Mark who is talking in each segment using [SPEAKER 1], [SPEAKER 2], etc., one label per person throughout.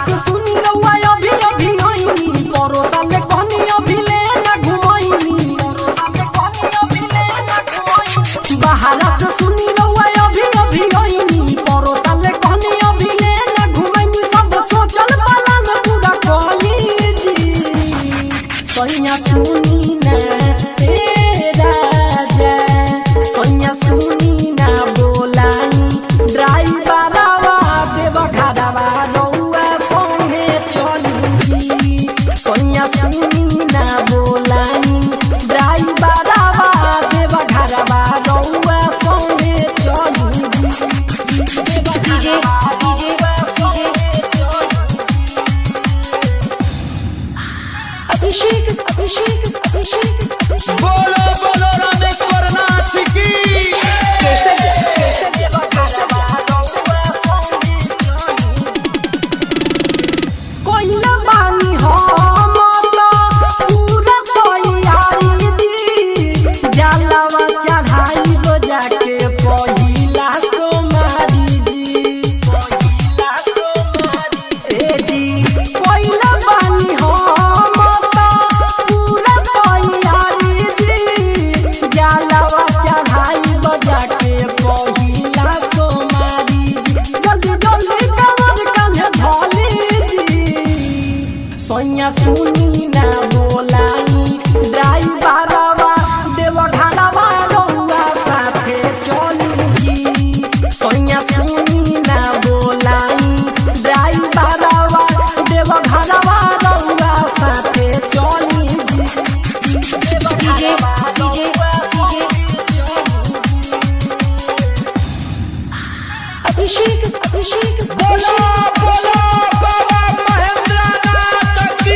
[SPEAKER 1] से सुनी रउआ अभी अभी आईनी परोसा ले कहनी अभी ले ना घुमाईनी परोसा ले कहनी अभी ले ना घुमाईनी बहारा से सुनी रउआ अभी अभी आईनी परोसा ले कहनी अभी ले ना घुमाईनी सब सोचल वाला न पूरा कहली जी सैया सुनी ना ए राजा सैया सुनी ना बोलाई ड्राइवरवा देवा घरवा रउआ संगे चली सैया सुनी ना बोलाई ड्राइवरवा देवा घरवा रउआ संगे चली देवा घरवा रउआ संगे चली
[SPEAKER 2] अभिषेक
[SPEAKER 3] बोलो बोलो रामेश्वर नाथ की
[SPEAKER 1] देवा घरवा रउआ संगे चली कोइला बानी हम पूरा तैयारी दी जलवा चढ़ाई बजा के पहिला सोमारी जी पहिला सोमारी ए जी कोइला बानी हम पूरा तैयारी दी जलवा चढ़ाई बजा के पहिला सोमारी जी जल्दी जल्दी कमर कान्हे धली जी सैया सुनी ना बोलाई ड्राइवरवा देवा घरवा रउआ साथे चली जी सैया सुनी ना बोलाई ड्राइवरवा देवा घरवा रउआ साथे चली जी देवा घरवा रउआ साथे चली
[SPEAKER 2] अभिषेक
[SPEAKER 3] बोलो बोलो बाबा महेंद्र नाथ की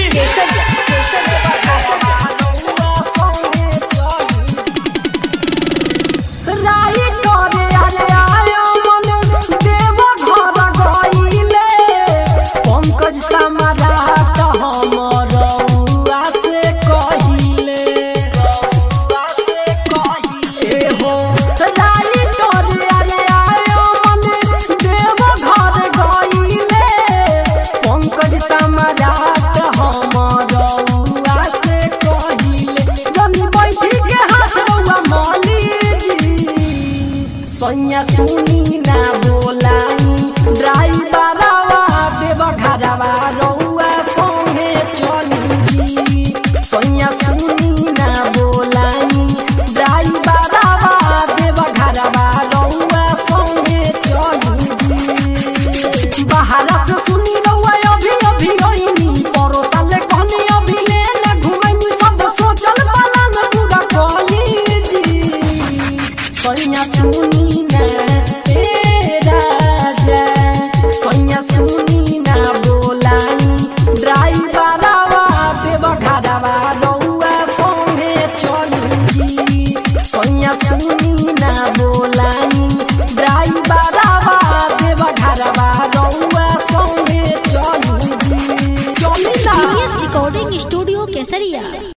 [SPEAKER 1] सैया सुनी ना बोलाई ड्राइवरवा देवा घरवा रउआ संगे चली जी सैया सुनी ना बोलाई ड्राइवरवा देवा घरवा रउआ संगे चली जी बहारा से सुनी रउआ अभी अभी आईनी परोसा ले कहनी अभी ले ना घुमाईनी सब सोचल वाला न पूरा कहली जी सैया सुनी ना ए राजा सैया सुनी ना बोलाई ड्राइवरवा देवा घरवा रउआ संगे चली जी सैया सुनी ना बोलाई ड्राइवरवा देवा घरवा रउआ संगे चली जी चली ना
[SPEAKER 2] रिकॉर्डिंग स्टूडियो केसरिया।